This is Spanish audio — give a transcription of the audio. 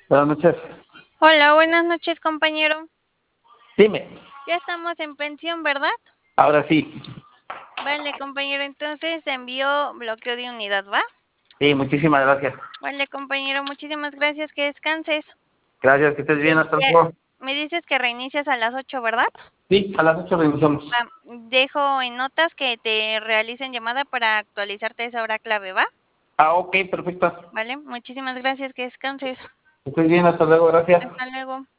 Buenas noches. Hola, buenas noches, compañero. Dime, Ya estamos en pensión, ¿verdad? ahora sí. Vale, compañero, entonces envío bloqueo de unidad, ¿va? Sí, muchísimas gracias. Vale, compañero, muchísimas gracias, que descanses. Gracias, que estés bien, hasta Ya- luego. Me dices que reinicias a las 8, ¿verdad? Sí, a las 8 reiniciamos. Va, dejo en notas que te realicen llamada para actualizarte esa hora clave, ¿va? Ok, perfecto. Vale, muchísimas gracias, que descanses. Que estés bien, hasta luego, gracias. Hasta luego.